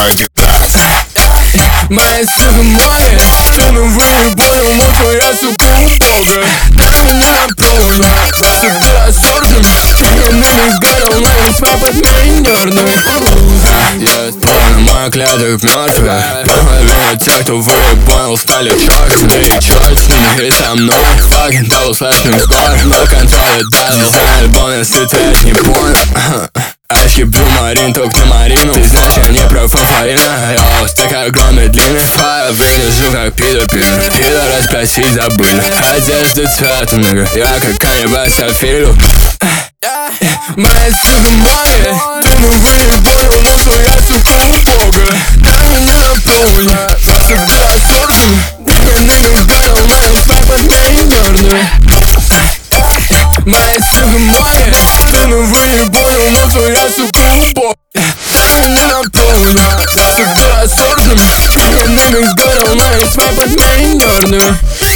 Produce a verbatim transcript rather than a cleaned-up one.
пойдет. Моя сука моя, ты ну выебала, мол, твоя сука убога. На меня полно, всегда сорным. Я ныне сгорел на весь под минерной. Я спал, моя клеток мертвая. Половина тех, кто выебал, стали черными. И черт с ними, и со мной. Fucking double slapping score, но контроля дал. Не знаю, альбом, если ты это не понял. Очки бью марин, только на марину. Ты знаешь, я не про фафарина. Я такая огромная длинная. Файл вынесу, как пидор пидор. Пидора спросить забыли. Одежды цвета, нога. Я как каннибал сафиру. Моя сука моя, ты ну выебала, но твоя сука убога. На меня полно, всегда сорным. Я ныне сгорел на весь под минерной. Моя сука моя, ты ну выебала, но твоя сука убога. На меня полно, всегда сорным. Я ныне сгорел на весь под минерной.